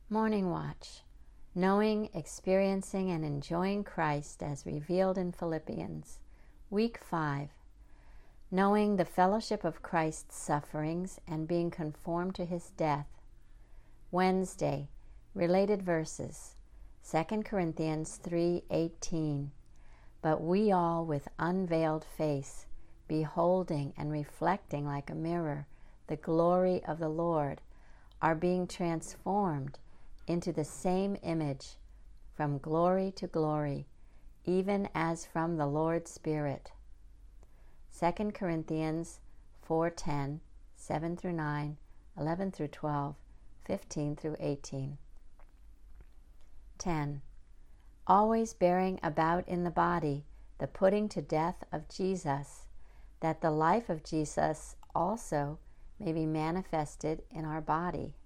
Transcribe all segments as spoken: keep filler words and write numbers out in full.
Morning Watch. Knowing, experiencing, and enjoying Christ as revealed in Philippians. Week five. Knowing the fellowship of Christ's sufferings and being conformed to his death. Wednesday. Related verses. Second Corinthians three eighteen. But we all with unveiled face, beholding and reflecting like a mirror the glory of the Lord, are being transformed into the same image from glory to glory, even as from the Lord's Spirit. Second Corinthians four ten, seven through nine, eleven through twelve, fifteen through eighteen. ten. Always bearing about in the body the putting to death of Jesus, that the life of Jesus also may be manifested in our body.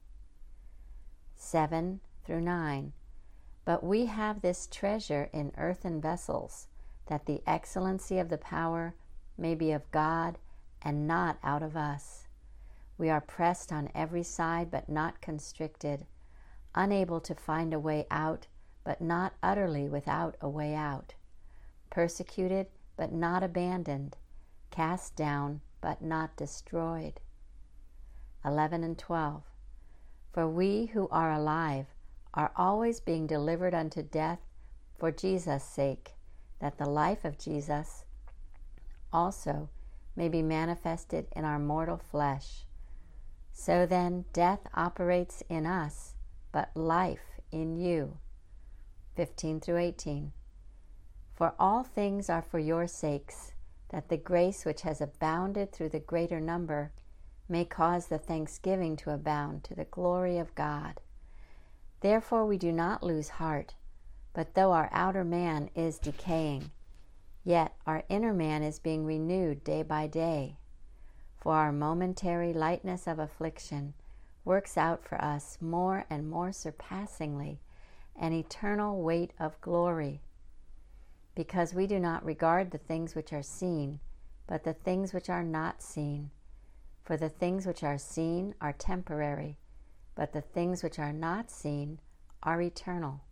seven through nine. But we have this treasure in earthen vessels, that the excellency of the power may be of God and not out of us. We are pressed on every side but not constricted, unable to find a way out but not utterly without a way out, persecuted but not abandoned, cast down but not destroyed. eleven and twelve. For we who are alive are always being delivered unto death for Jesus' sake, that the life of Jesus also may be manifested in our mortal flesh. So then death operates in us, but life in you. fifteen through eighteen. For all things are for your sakes, that the grace which has abounded through the greater number may cause the thanksgiving to abound to the glory of God. Therefore we do not lose heart, but though our outer man is decaying, yet our inner man is being renewed day by day. For our momentary lightness of affliction works out for us more and more surpassingly an eternal weight of glory, because we do not regard the things which are seen, but the things which are not seen. For the things which are seen are temporary, but the things which are not seen are eternal.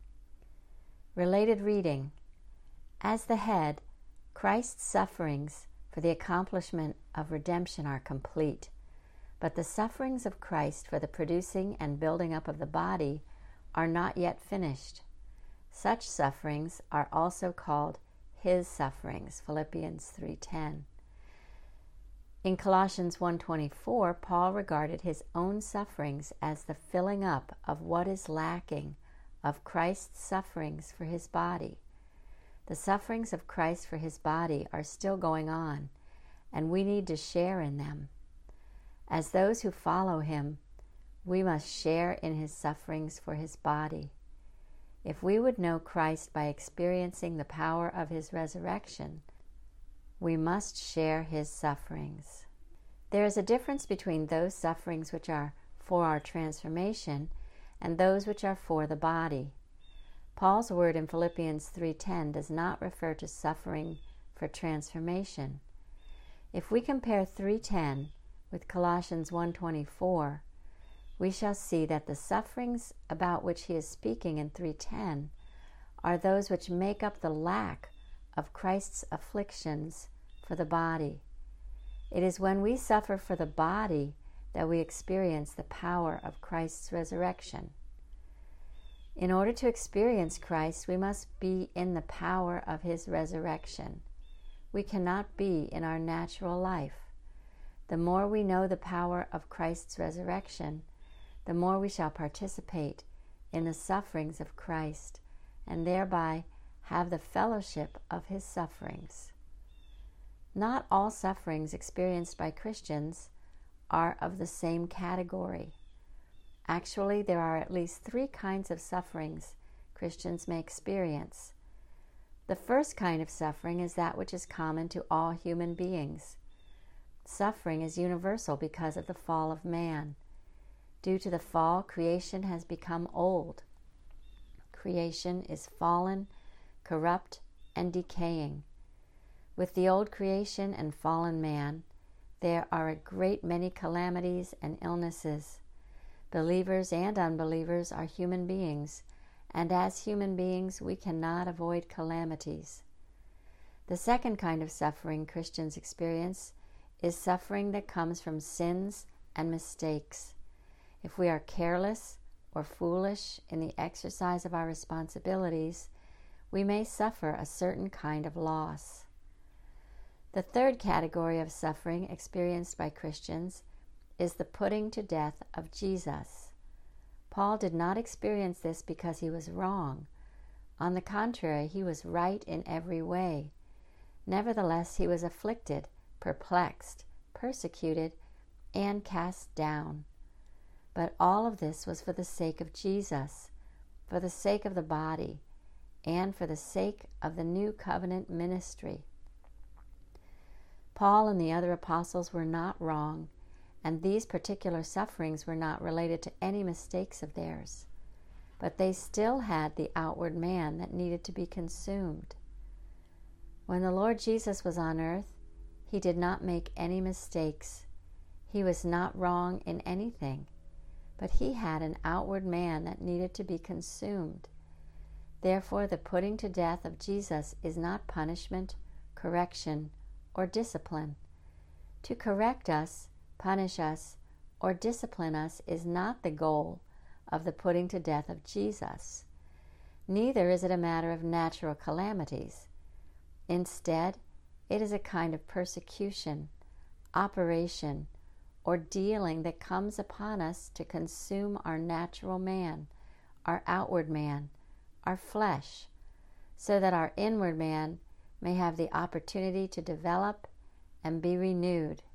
Related reading. As the head, Christ's sufferings for the accomplishment of redemption are complete, but the sufferings of Christ for the producing and building up of the body are not yet finished. Such sufferings are also called his sufferings, Philippians three ten. In Colossians one twenty-four, Paul regarded his own sufferings as the filling up of what is lacking of Christ's sufferings for his body. The sufferings of Christ for his body are still going on, and we need to share in them. As those who follow him, we must share in his sufferings for his body. If we would know Christ by experiencing the power of his resurrection, we must share his sufferings. There is a difference between those sufferings which are for our transformation and those which are for the body. Paul's word in Philippians three ten does not refer to suffering for transformation. If we compare three ten with Colossians one twenty-four, we shall see that the sufferings about which he is speaking in three ten are those which make up the lack of Christ's afflictions for the body. It is when we suffer for the body that we experience the power of Christ's resurrection. In order to experience Christ, we must be in the power of his resurrection. We cannot be in our natural life. The more we know the power of Christ's resurrection, the more we shall participate in the sufferings of Christ, and thereby have the fellowship of his sufferings. Not all sufferings experienced by Christians are of the same category. Actually, there are at least three kinds of sufferings Christians may experience. The first kind of suffering is that which is common to all human beings. Suffering is universal because of the fall of man. Due to the fall, creation has become old. Creation is fallen, corrupt, and decaying. With the old creation and fallen man, there are a great many calamities and illnesses. Believers and unbelievers are human beings, and as human beings we cannot avoid calamities. The second kind of suffering Christians experience is suffering that comes from sins and mistakes. If we are careless or foolish in the exercise of our responsibilities, we may suffer a certain kind of loss. The third category of suffering experienced by Christians is the putting to death of Jesus. Paul did not experience this because he was wrong. On the contrary, he was right in every way. Nevertheless, he was afflicted, perplexed, persecuted, and cast down. But all of this was for the sake of Jesus, for the sake of the body, and for the sake of the new covenant ministry. Paul and the other apostles were not wrong, and these particular sufferings were not related to any mistakes of theirs. But they still had the outward man that needed to be consumed. When the Lord Jesus was on earth, he did not make any mistakes. He was not wrong in anything, but he had an outward man that needed to be consumed. Therefore, the putting to death of Jesus is not punishment, correction, or discipline. To correct us, punish us, or discipline us is not the goal of the putting to death of Jesus. Neither is it a matter of natural calamities. Instead, it is a kind of persecution, operation, or dealing that comes upon us to consume our natural man, our outward man, our flesh, so that our inward man may have the opportunity to develop and be renewed.